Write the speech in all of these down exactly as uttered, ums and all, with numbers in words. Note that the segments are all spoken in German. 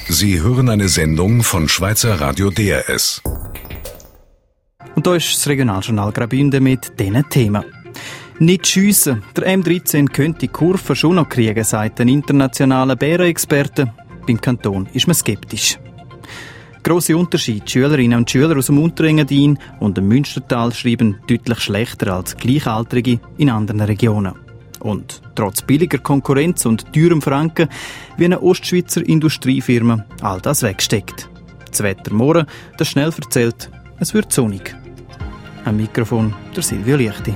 Sie hören eine Sendung von Schweizer Radio D R S. Und da ist das Regionaljournal Graubünden mit diesen Themen. Nicht schiessen. Der M dreizehn könnte die Kurve schon noch kriegen, sagt ein internationaler Bärenexperte. Beim Kanton ist man skeptisch. Grosse Unterschiede. Schülerinnen und Schüler aus dem Unterengadin und dem Münstertal schreiben deutlich schlechter als Gleichaltrige in anderen Regionen. Und trotz billiger Konkurrenz und teurem Franken, wie eine Ostschweizer Industriefirma all das wegsteckt. Das Wetter morgen, das schnell erzählt, es wird sonnig. Am Mikrofon der Silvio Liechti.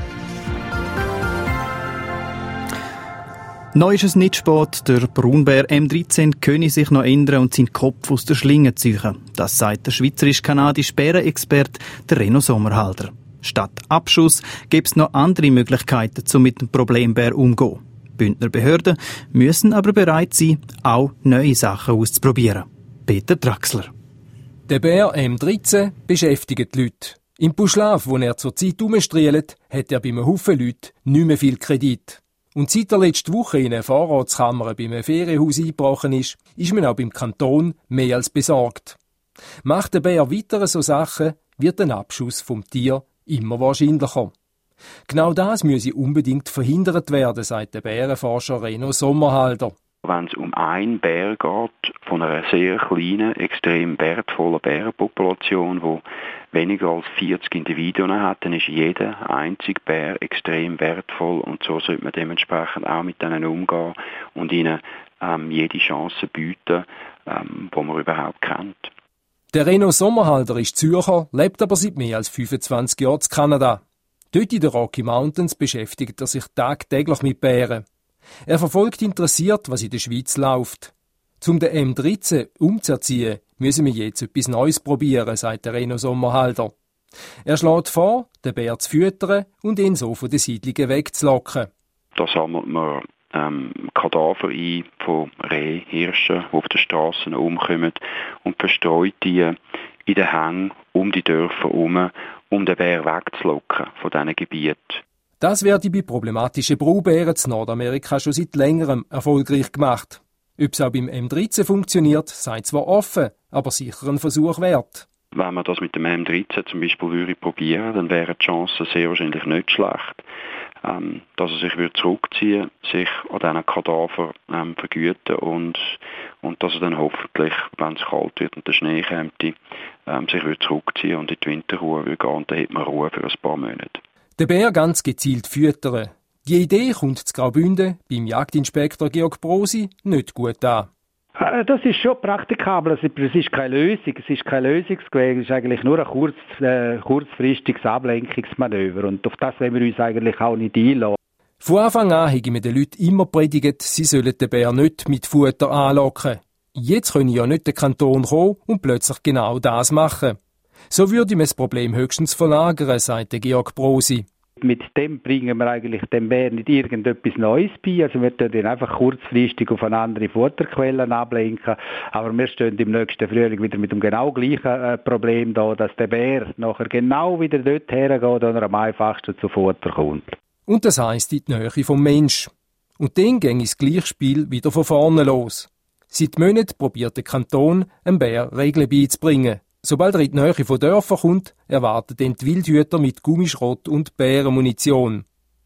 Neu ist es nicht spät. Der Braunbär M dreizehn könne sich noch ändern und seinen Kopf aus der Schlinge ziehen. Das sagt der schweizerisch-kanadische Bärenexperte Reno Sommerhalder. Statt Abschuss gibt es noch andere Möglichkeiten, um mit dem Problembär umzugehen. Bündner Behörden müssen aber bereit sein, auch neue Sachen auszuprobieren. Peter Draxler. Der Bär M dreizehn beschäftigt die Leute. Im Buschlaf, wo er zurzeit herumstrielt, hat er bei einem Haufen Leute nicht mehr viel Kredit. Und seit er letzte Woche in eine Vorratskammer bei einem Ferienhaus eingebrochen ist, ist man auch beim Kanton mehr als besorgt. Macht der Bär weiter so Sachen, wird ein Abschuss vom Tier immer wahrscheinlicher. Genau das müsse unbedingt verhindert werden, sagt der Bärenforscher Reno Sommerhalder. Wenn es um einen Bär geht, von einer sehr kleinen, extrem wertvollen Bärenpopulation, die weniger als vierzig Individuen hat, dann ist jeder einzige Bär extrem wertvoll und so sollte man dementsprechend auch mit denen umgehen und ihnen ähm, jede Chance bieten, ähm, die man überhaupt kennt. Der Reno Sommerhalder ist Zürcher, lebt aber seit mehr als fünfundzwanzig Jahren in Kanada. Dort in den Rocky Mountains beschäftigt er sich tagtäglich mit Bären. Er verfolgt interessiert, was in der Schweiz läuft. Um den M dreizehn umzuerziehen, müssen wir jetzt etwas Neues probieren, sagt der Reno Sommerhalder. Er schlägt vor, den Bär zu füttern und ihn so von den Siedlungen wegzulocken. Da sammelt man ähm, Kadaver ein von Rehhirschen, die auf den Strassen umkommen und verstreut die in den Hängen um die Dörfer herum, um den Bär wegzulocken von diesen Gebieten. Das werde bei problematischen Braunbären in Nordamerika schon seit längerem erfolgreich gemacht. Ob es auch beim M dreizehn funktioniert, sei zwar offen, aber sicher ein Versuch wert. Wenn man das mit dem M dreizehn zum Beispiel würde probieren, dann wären die Chancen sehr wahrscheinlich nicht schlecht, ähm, dass er sich würde zurückziehen, sich an diesen Kadaver ähm, vergüten und, und dass er dann hoffentlich, wenn es kalt wird und der Schnee kommt, ähm, sich würde zurückziehen und in die Winterruhe würde gehen und dann hat man Ruhe für ein paar Monate. Den Bär ganz gezielt füttern. Die Idee kommt zu Graubünden beim Jagdinspektor Georg Brosi nicht gut an. Das ist schon praktikabel, es ist keine Lösung, es ist kein Lösungsweg, es ist eigentlich nur ein kurz, äh, kurzfristiges Ablenkungsmanöver und auf das wollen wir uns eigentlich auch nicht einlassen. Von Anfang an habe ich mir den Leuten immer predigt, sie sollen den Bär nicht mit Futter anlocken. Jetzt können ja nicht der Kanton kommen und plötzlich genau das machen. So würde man das Problem höchstens verlagern, sagt Georg Brosi. Mit dem bringen wir eigentlich dem Bär nicht irgendetwas Neues bei. Also wir können ihn einfach kurzfristig auf eine andere Futterquellen ablenken. Aber wir stehen im nächsten Frühling wieder mit dem genau gleichen äh, Problem da, dass der Bär nachher genau wieder dort hergeht, wo er am einfachsten zu Futter kommt. Und das heisst in die Nähe vom Mensch. Und dann ging das Gleichspiel wieder von vorne los. Seit Monaten probiert der Kanton, einem Bär Regeln beizubringen. Sobald er in die Nähe von Dörfern kommt, erwarten dann die Wildhüter mit Gummischrott und Bärenmunition.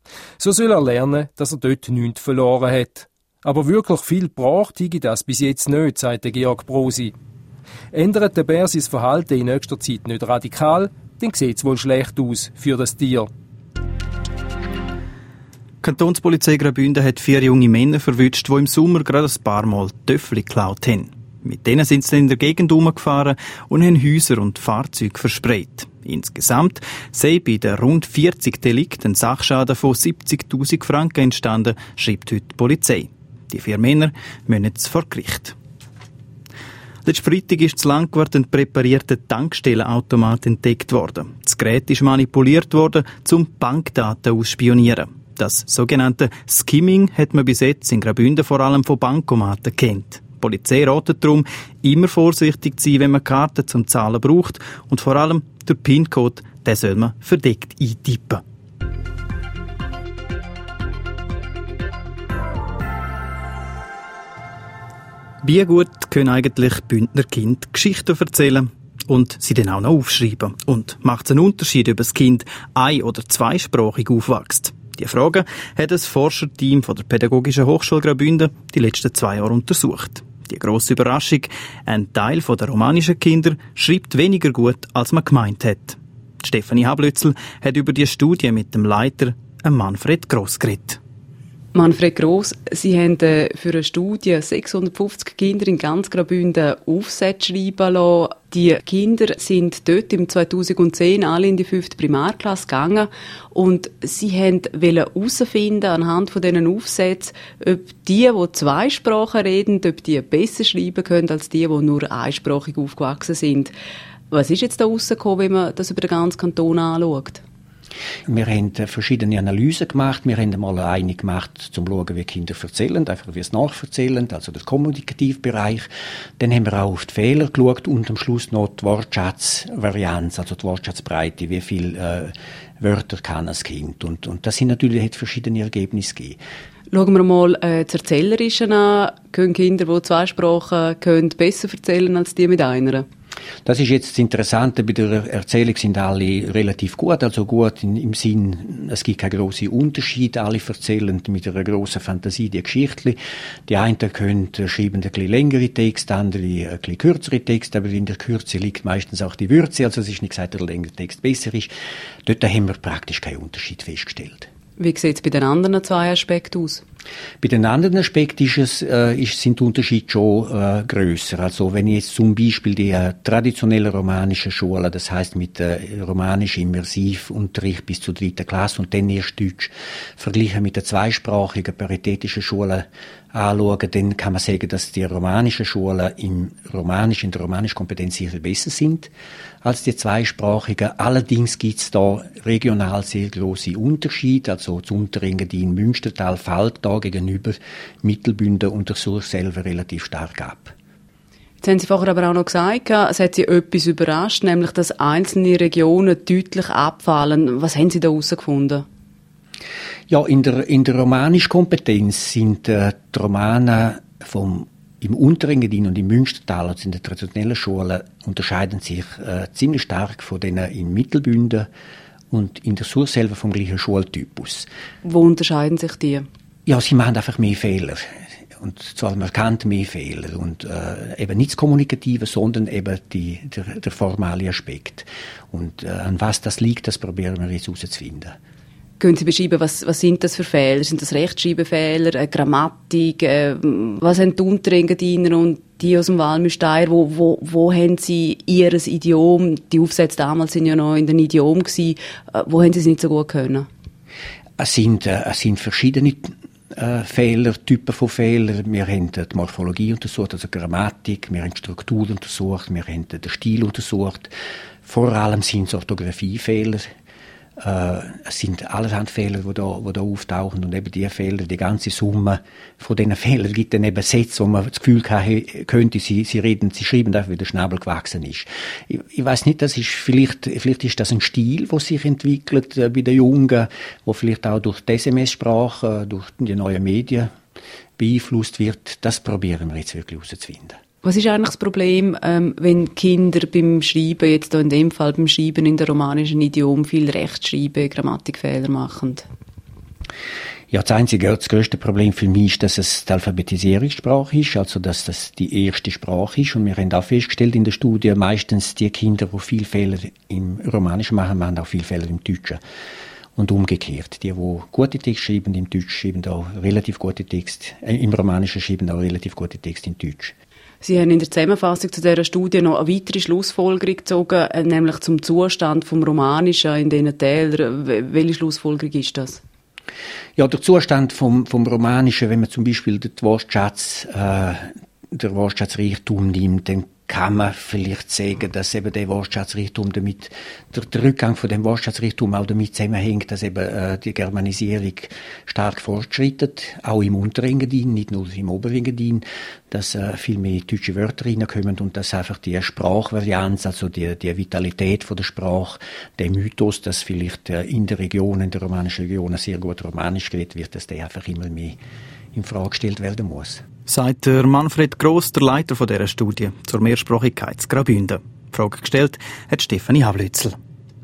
So soll er lernen, dass er dort nichts verloren hat. Aber wirklich viel gebracht habe das bis jetzt nicht, sagt Georg Brosi. Ändert der Bär sein Verhalten in nächster Zeit nicht radikal, dann sieht es wohl schlecht aus für das Tier. Die Kantonspolizei Graubünden hat vier junge Männer verwünscht, die im Sommer gerade ein paar Mal Töffel geklaut haben. Mit denen sind sie in der Gegend herumgefahren und haben Häuser und Fahrzeuge versprayt. Insgesamt sei bei den rund vierzig Delikten ein Sachschaden von siebzigtausend Franken entstanden, schreibt heute die Polizei. Die vier Männer müssen jetzt vor Gericht. Letzten Freitag ist zu Langquart ein präparierter Tankstellenautomat entdeckt worden. Das Gerät ist manipuliert worden, um Bankdaten ausspionieren. Das sogenannte Skimming hat man bis jetzt in Graubünden vor allem von Bankomaten kennt. Die Polizei ratet darum, immer vorsichtig zu sein, wenn man Karten zum Zahlen braucht und vor allem der PIN-Code, den soll man verdeckt eintippen. Wie gut können eigentlich Bündner Kinder Geschichten erzählen und sie dann auch noch aufschreiben? Und macht es einen Unterschied, ob das Kind ein- oder zweisprachig aufwächst? Die Frage hat das Forscherteam von der Pädagogischen Hochschule Graubünden die letzten zwei Jahre untersucht. Die grosse Überraschung: ein Teil der romanischen Kinder schreibt weniger gut, als man gemeint hat. Stefanie Hablötzl hat über die Studie mit dem Leiter, Manfred Gross, geredet. Manfred Gross, Sie haben für eine Studie sechshundertfünfzig Kinder in ganz Graubünden Aufsätze schreiben lassen. Die Kinder sind dort im zweitausendzehn alle in die fünfte Primarklasse gegangen und sie wollten herausfinden anhand von diesen Aufsätzen, ob die, die zwei Sprachen reden, ob die besser schreiben können als die, die nur einsprachig aufgewachsen sind. Was ist jetzt da rausgekommen, wenn man das über den ganzen Kanton anschaut? Wir haben verschiedene Analysen gemacht. Wir haben einmal eine gemacht, um zu schauen, wie Kinder erzählen, einfach wie es nacherzählen, also der Kommunikativbereich. Dann haben wir auch auf die Fehler geschaut und am Schluss noch die Wortschatzvarianz, also die Wortschatzbreite, wie viele äh, Wörter kann ein Kind. Und, und das sind natürlich hat verschiedene Ergebnisse gegeben. Schauen wir mal äh, das Erzählerische an. Können Kinder, die zwei Sprachen können, besser erzählen als die mit einer? Das ist jetzt das Interessante. Bei der Erzählung sind alle relativ gut, also gut in, im Sinn, es gibt keinen grossen Unterschied. Alle erzählen mit einer grossen Fantasie die Geschichten. Die einen können schreiben ein bisschen längere Texte, andere ein bisschen kürzere Texte, aber in der Kürze liegt meistens auch die Würze, also es ist nicht gesagt, dass der längere Text besser ist. Dort haben wir praktisch keinen Unterschied festgestellt. Wie sieht es bei den anderen zwei Aspekten aus? Bei den anderen Aspekten ist es, äh, ist, sind die Unterschiede schon äh, grösser. Also wenn ich jetzt zum Beispiel die äh, traditionelle romanische Schule, das heißt mit äh, romanischem Immersivunterricht bis zur dritten Klasse und dann erst Deutsch, vergleiche mit der zweisprachigen paritätischen Schule anschauen, dann kann man sagen, dass die romanischen Schulen im Romanisch, in der romanischen Kompetenz sicher besser sind als die zweisprachigen. Allerdings gibt es da regional sehr grosse Unterschiede. Also das Unterengadin Münstertal fällt da gegenüber Mittelbünden und der Sur selber relativ stark ab. Jetzt haben Sie vorher aber auch noch gesagt, es hat Sie etwas überrascht, nämlich dass einzelne Regionen deutlich abfallen. Was haben Sie da herausgefunden? Ja, in der, in der romanischen Kompetenz sind äh, die Romanen vom, im Unterengadin und im Münstertal, also in den traditionellen Schulen, unterscheiden sich äh, ziemlich stark von denen in Mittelbünden und in der Sur selber vom gleichen Schultypus. Wo unterscheiden sich die? Ja, sie machen einfach mehr Fehler. Und zwar markant mehr Fehler. Und äh, eben nicht das Kommunikative, sondern eben die, der, der formale Aspekt. Und äh, an was das liegt, das probieren wir jetzt herauszufinden. Können Sie beschreiben, was, was sind das für Fehler? Sind das Rechtschreibfehler, äh, Grammatik? Äh, was haben die Unterengadiner und die aus dem Walmüsteier? Wo, wo, wo haben Sie ihr Idiom? Die Aufsätze damals waren ja noch in den Idiom gewesen. Äh, wo haben Sie es nicht so gut können? Es sind, äh, es sind verschiedene äh, Fehler, Typen von Fehlern. Wir haben die Morphologie untersucht, also Grammatik. Wir haben die Struktur untersucht. Wir haben den Stil untersucht. Vor allem sind es Orthographiefehler. Äh, es sind allerhand Fehler, die da, die da auftauchen. Und eben diese Fehler, die ganze Summe von diesen Fehlern gibt dann eben Sätze, wo man das Gefühl hatte, könnte, sie, sie reden, sie schreiben einfach, wie der Schnabel gewachsen ist. Ich, ich weiss nicht, das ist vielleicht, vielleicht ist das ein Stil, der sich entwickelt äh, bei den Jungen, wo vielleicht auch durch die S M S-Sprache, äh, durch die neuen Medien beeinflusst wird. Das probieren wir jetzt wirklich herauszufinden. Was ist eigentlich das Problem, ähm, wenn Kinder beim Schreiben, jetzt in dem Fall beim Schreiben in der romanischen Idiom, viel Rechtschreiben, Grammatikfehler machen? Ja, das einzige, das grösste Problem für mich ist, dass es die Alphabetisierungssprache ist, also dass das die erste Sprache ist. Und wir haben auch festgestellt in der Studie, meistens die Kinder, die viele Fehler im Romanischen machen, machen auch viele Fehler im Deutschen. Und umgekehrt. Die, die gute Texte schreiben im Deutsch, schreiben auch relativ gute Texte, äh, im Romanischen schreiben auch relativ gute Texte in Deutsch. Sie haben in der Zusammenfassung zu dieser Studie noch eine weitere Schlussfolgerung gezogen, nämlich zum Zustand vom Romanischen in diesen Tälern. Welche Schlussfolgerung ist das? Ja, der Zustand vom, vom Romanischen, wenn man zum Beispiel den Wortschatz, äh, der Wortschatzreichtum nimmt, dann kann man vielleicht sagen, dass eben der Wortschatzreichtum damit, der, der Rückgang von dem Wortschatzreichtum auch damit zusammenhängt, dass eben äh, die Germanisierung stark fortschreitet, auch im Unterengadin, nicht nur im Oberengadin, dass äh, viel mehr deutsche Wörter reinkommen und dass einfach die Sprachvarianz, also die, die Vitalität von der Sprache, der Mythos, dass vielleicht äh, in der Region, in der romanischen Region sehr gut Romanisch geredet wird, dass der einfach immer mehr in Frage gestellt werden muss. sagt der Manfred Gross, der Leiter von dieser Studie zur Mehrsprachigkeit in Graubünden. Die Frage gestellt hat Stefanie Havlützel.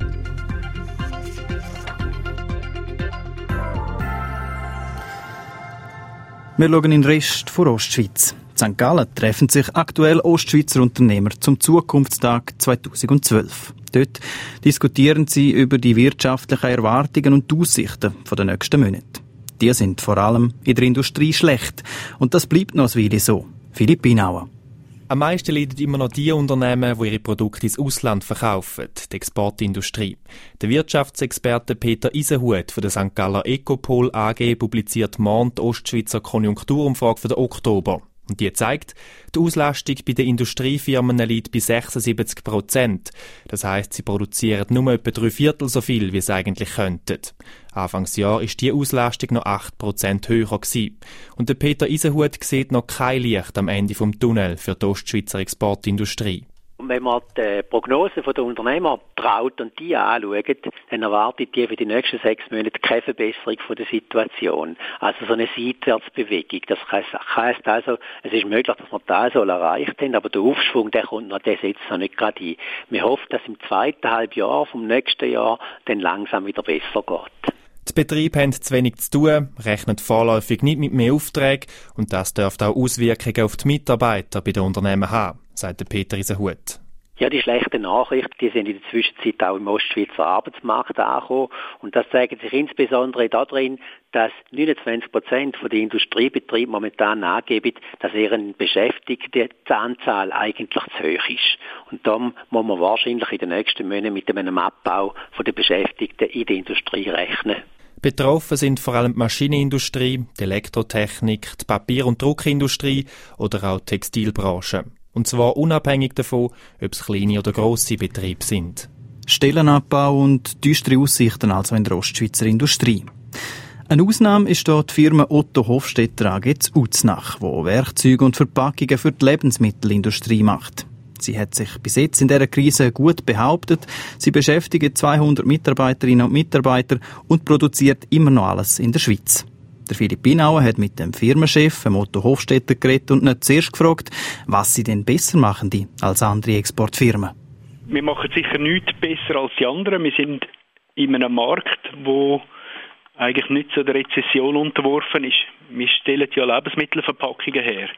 Wir schauen in den Rest von Ostschweiz. In Sankt Gallen treffen sich aktuell Ostschweizer Unternehmer zum Zukunftstag zweitausendzwölf. Dort diskutieren sie über die wirtschaftlichen Erwartungen und die Aussichten der nächsten Monate. Die sind vor allem in der Industrie schlecht. Und das bleibt noch eine Weile so. Philipp Binauer. Am meisten leiden immer noch die Unternehmen, die ihre Produkte ins Ausland verkaufen, die Exportindustrie. Der Wirtschaftsexperte Peter Isenhut von der Sankt Galler Ecopol A G publiziert morgen die Ostschweizer Konjunkturumfrage für den Oktober. Und die zeigt, die Auslastung bei den Industriefirmen liegt bei sechsundsiebzig Prozent. Das heisst, sie produzieren nur etwa drei Viertel so viel, wie sie eigentlich könnten. Anfangsjahr ist die Auslastung noch acht Prozent höher gewesen. Und der Peter Isenhut sieht noch kein Licht am Ende vom Tunnel für die Ostschweizer Exportindustrie. Und wenn man die Prognosen der Unternehmer traut und die anschaut, dann erwartet die für die nächsten sechs Monate keine Verbesserung von der Situation. Also so eine Seitwärtsbewegung. Das heisst also, es ist möglich, dass wir das so erreicht haben, aber der Aufschwung, der kommt noch, der setzt noch nicht gerade ein. Wir hoffen, dass im zweiten Halbjahr vom nächsten Jahr dann langsam wieder besser geht. Die Betriebe haben zu wenig zu tun, rechnen vorläufig nicht mit mehr Aufträgen und das dürfte auch Auswirkungen auf die Mitarbeiter bei den Unternehmen haben, sagt Peter Isenhut. Ja, die schlechten Nachrichten, die sind in der Zwischenzeit auch im Ostschweizer Arbeitsmarkt angekommen. Und das zeigt sich insbesondere darin, dass neunundzwanzig Prozent der Industriebetriebe momentan angeben, dass deren Beschäftigtenanzahl eigentlich zu hoch ist. Und darum muss man wahrscheinlich in den nächsten Monaten mit einem Abbau der Beschäftigten in der Industrie rechnen. Betroffen sind vor allem die Maschinenindustrie, die Elektrotechnik, die Papier- und Druckindustrie oder auch die Textilbranche. Und zwar unabhängig davon, ob es kleine oder grosse Betriebe sind. Stellenabbau und düstere Aussichten also in der Ostschweizer Industrie. Eine Ausnahme ist dort die Firma Otto Hofstetter A G zu Uznach, die Werkzeuge und Verpackungen für die Lebensmittelindustrie macht. Sie hat sich bis jetzt in dieser Krise gut behauptet. Sie beschäftigt zweihundert Mitarbeiterinnen und Mitarbeiter und produziert immer noch alles in der Schweiz. Der Philipp Binauer hat mit dem Firmenchef, dem Otto Hofstetter, geredet und nicht zuerst gefragt, was sie denn besser machen die als andere Exportfirmen. Wir machen sicher nichts besser als die anderen. Wir sind in einem Markt, wo eigentlich nicht so der Rezession unterworfen ist. Wir stellen ja Lebensmittelverpackungen her.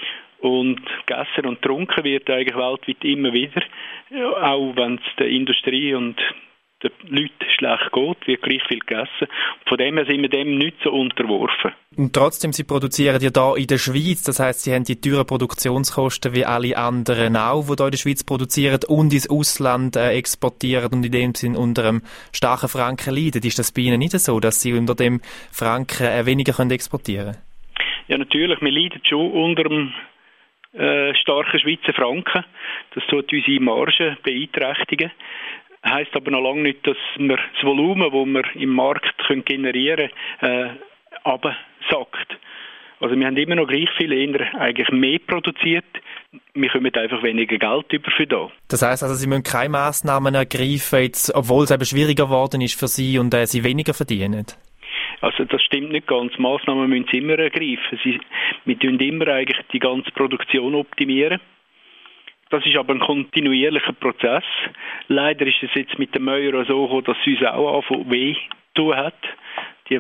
Und gegessen und getrunken wird eigentlich weltweit immer wieder. Auch wenn es der Industrie und den Leuten schlecht geht, wird gleich viel gegessen. Von dem her sind wir dem nicht so unterworfen. Und trotzdem, Sie produzieren ja hier in der Schweiz, das heisst, Sie haben die teuren Produktionskosten wie alle anderen auch, die hier in der Schweiz produzieren und ins Ausland äh, exportieren und in dem Sinn unter einem starken Franken leiden. Ist das bei Ihnen nicht so, dass Sie unter dem Franken äh, weniger können exportieren können? Ja, natürlich. Wir leiden schon unter dem äh, starken Schweizer Franken. Das tut unsere Marge beeinträchtigen. Heisst aber noch lange nicht, dass wir das Volumen, das wir im Markt generieren können, äh, absackt. Also wir haben immer noch gleich viel, eher eigentlich mehr produziert. Wir kommen einfach weniger Geld über für da. Das heisst also, Sie müssen keine Massnahmen ergreifen, jetzt, obwohl es eben schwieriger geworden ist für Sie und äh, Sie weniger verdienen? Also das stimmt nicht ganz. Massnahmen müssen Sie immer ergreifen. Sie, wir tun immer eigentlich die ganze Produktion optimieren. Das ist aber ein kontinuierlicher Prozess. Leider ist es jetzt mit dem Euro so gekommen, dass es uns auch anfangen weh tun hat, die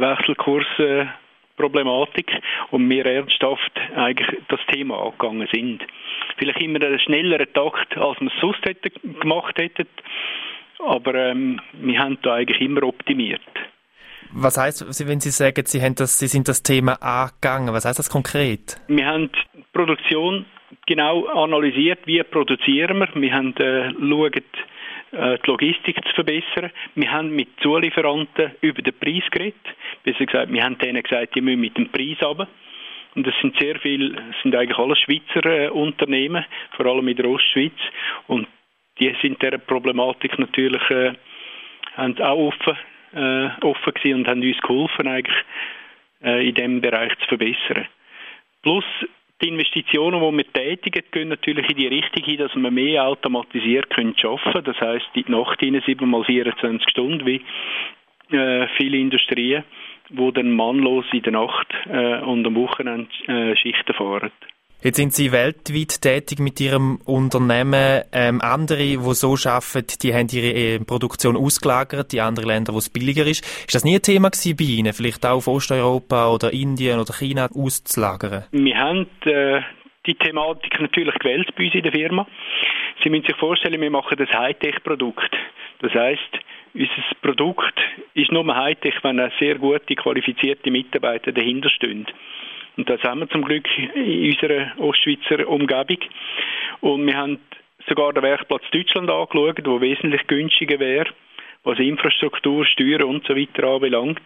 Wechselkursproblematik, und wir ernsthaft eigentlich das Thema angegangen sind. Vielleicht immer einen schnelleren Takt, als wir es sonst hätten, gemacht hätten, aber ähm, wir haben da eigentlich immer optimiert. Was heisst, wenn Sie sagen, Sie, haben das, Sie sind das Thema angegangen, was heisst das konkret? Wir haben die Produktion genau analysiert, wie produzieren wir. Wir haben äh, geschaut, äh, die Logistik zu verbessern. Wir haben mit Zulieferanten über den Preis geredet. Besser gesagt, wir haben denen gesagt, die müssen mit dem Preis runter. Und das sind sehr viele, das sind eigentlich alles Schweizer äh, Unternehmen, vor allem in der Ostschweiz. Und die sind dieser Problematik natürlich äh, haben auch offen, äh, offen gewesen und haben uns geholfen, eigentlich äh, in diesem Bereich zu verbessern. Plus die Investitionen, die wir tätigen, gehen natürlich in die Richtung hin, dass wir mehr automatisiert arbeiten können. Das heisst, in die Nacht hinein sieben mal vierundzwanzig Stunden, wie äh, viele Industrien. die dann mannlos in der Nacht äh, und am Wochenende äh, Schichten fahren. Jetzt sind Sie weltweit tätig mit Ihrem Unternehmen. Ähm, andere, die so arbeiten, die haben ihre äh, Produktion ausgelagert, die anderen Länder, wo es billiger ist. Ist das nie ein Thema gewesen bei Ihnen, vielleicht auch auf Osteuropa oder Indien oder China auszulagern? Wir haben äh, die Thematik natürlich gewählt bei uns in der Firma. Sie müssen sich vorstellen, wir machen das Hightech-Produkt. Das heisst, unser Produkt ist nur Hightech, wenn sehr gute, qualifizierte Mitarbeiter dahinter stehen. Und das haben wir zum Glück in unserer Ostschweizer Umgebung. Und wir haben sogar den Werkplatz Deutschland angeschaut, der wesentlich günstiger wäre, was Infrastruktur, Steuern und so weiter anbelangt.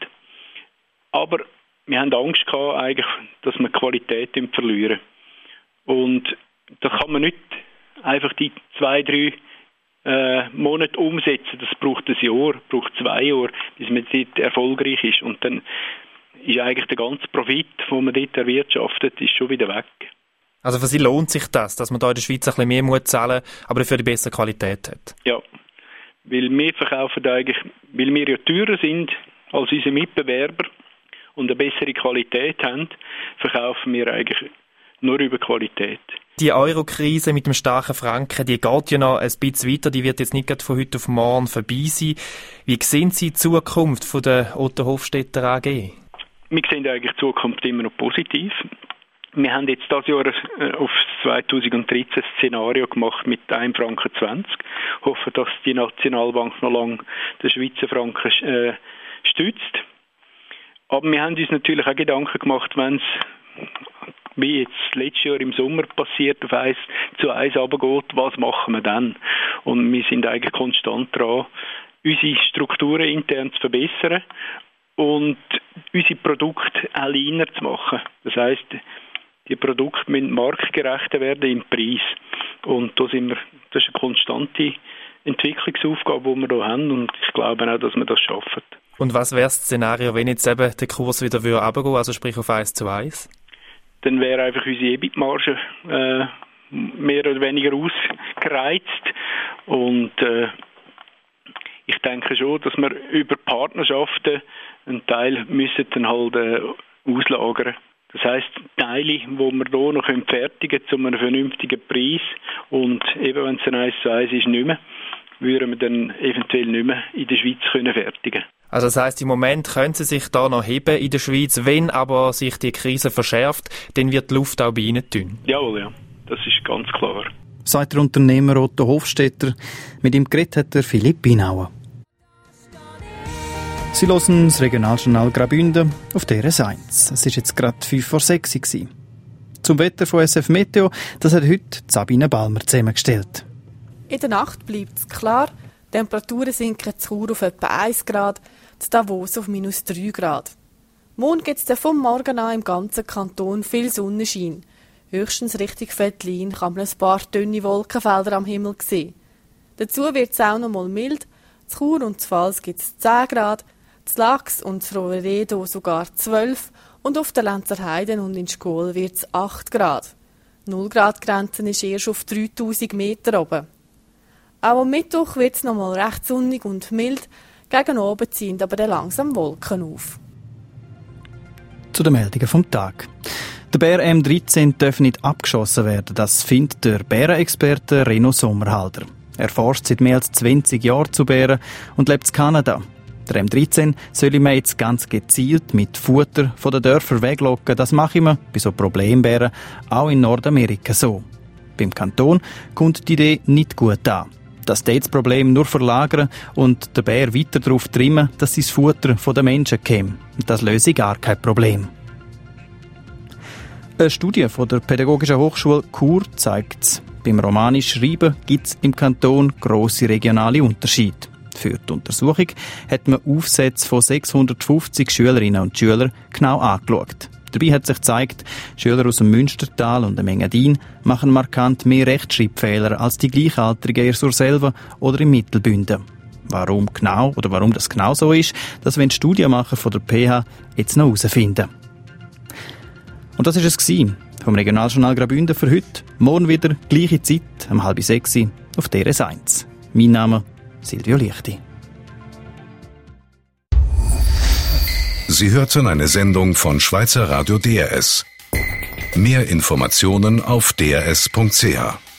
Aber wir haben Angst gehabt, eigentlich, dass wir Qualität verlieren. Und da kann man nicht einfach die zwei, drei äh, Monate umsetzen. Das braucht ein Jahr, braucht zwei Jahre, bis man dort erfolgreich ist. Und dann ist eigentlich der ganze Profit, den man dort erwirtschaftet, ist schon wieder weg. Also für Sie lohnt sich das, dass man da in der Schweiz ein bisschen mehr muss zahlen, aber dafür die bessere Qualität hat? Ja, weil wir verkaufen eigentlich, weil wir ja teurer sind als unsere Mitbewerber und eine bessere Qualität haben, verkaufen wir eigentlich nur über Qualität. Die Euro-Krise mit dem starken Franken, die geht ja noch ein bisschen weiter, die wird jetzt nicht gerade von heute auf morgen vorbei sein. Wie sehen Sie die Zukunft von der Otto Hofstetter A G? Wir sehen eigentlich die Zukunft immer noch positiv. Wir haben jetzt dieses Jahr auf zweitausenddreizehn ein Szenario gemacht mit einem Franken zwanzig. Hoffen, dass die Nationalbank noch lange den Schweizer Franken äh, stützt. Aber wir haben uns natürlich auch Gedanken gemacht, wenn es wie jetzt letztes Jahr im Sommer passiert, auf eins zu eins runtergeht, was machen wir dann? Und wir sind eigentlich konstant dran, unsere Strukturen intern zu verbessern und unsere Produkte auch leaner zu machen. Das heisst, die Produkte müssen marktgerechter werden im Preis. Und da sind wir, das ist eine konstante Entwicklungsaufgabe, die wir hier haben, und ich glaube auch, dass wir das schaffen. Und was wäre das Szenario, wenn jetzt eben der Kurs wieder runtergehen würde, also sprich auf eins zu eins? Dann wäre einfach unsere E B I T-Marge äh, mehr oder weniger ausgereizt. Und äh, ich denke schon, dass wir über Partnerschaften einen Teil müssen dann halt äh, auslagern. Das heisst, Teile, die wir hier noch fertigen können, zu einem vernünftigen Preis, und eben wenn es ein eins zu eins ist, nicht mehr, würden wir dann eventuell nicht mehr in der Schweiz können fertigen. Also das heisst, im Moment können Sie sich da noch heben in der Schweiz, wenn aber sich die Krise verschärft, dann wird die Luft auch bei Ihnen dünn. Jawohl, ja. Das ist ganz klar. Sagt der Unternehmer Otto Hofstetter. Mit ihm geredet hat der Philipp Binauer. Sie hören das Regionaljournal Graubünden auf D R S eins. Es war jetzt gerade fünf vor sechs. Zum Wetter von S F Meteo, das hat heute Sabine Balmer zusammengestellt. In der Nacht bleibt es klar, die Temperaturen sinken zu Chur auf etwa eins Grad, zu Davos auf minus drei Grad. Morgen gibt es vom Morgen an im ganzen Kanton viel Sonnenschein. Höchstens Richtung Veltlin kann man ein paar dünne Wolkenfelder am Himmel sehen. Dazu wird es auch noch mal mild. Zu Chur und zu Pfalz gibt es zehn Grad, zu Lachs und zu Roveredo sogar zwölf und auf der Lenzer Heide und in Schkol wird es acht Grad. null Grad Grenze ist erst auf dreitausend Meter oben. Auch am Mittwoch wird es noch mal recht sonnig und mild, gegen oben ziehen aber dann langsam Wolken auf. Zu den Meldungen vom Tag. Der Bär M dreizehn darf nicht abgeschossen werden, das findet der Bärenexperte Reno Sommerhalder. Er forscht seit mehr als zwanzig Jahren zu Bären und lebt in Kanada. Der M dreizehn soll man jetzt ganz gezielt mit Futter von den Dörfern weglocken. Das machen wir bei so Problembären auch in Nordamerika so. Beim Kanton kommt die Idee nicht gut an. Dass die das Problem nur verlagern und der Bär weiter darauf trimmen, dass sein Futter von den Menschen käme. Das löse gar kein Problem. Eine Studie von der Pädagogischen Hochschule Chur zeigt es. Beim romanisch Schreiben gibt es im Kanton grosse regionale Unterschiede. Für die Untersuchung hat man Aufsätze von sechshundertfünfzig Schülerinnen und Schülern genau angeschaut. Dabei hat sich gezeigt, Schüler aus dem Münstertal und dem Engadin machen markant mehr Rechtschreibfehler als die Gleichaltrigen in Surselva oder im Mittelbünden. Warum genau oder warum das genau so ist, das wollen die Studienmacher von der P H jetzt noch herausfinden. Und das war es vom Regionaljournal Graubünden für heute. Morgen wieder, gleiche Zeit, um halb sechs auf D R S eins. Mein Name Silvio Lichti. Sie hörten eine Sendung von Schweizer Radio D R S. Mehr Informationen auf d r s punkt c h.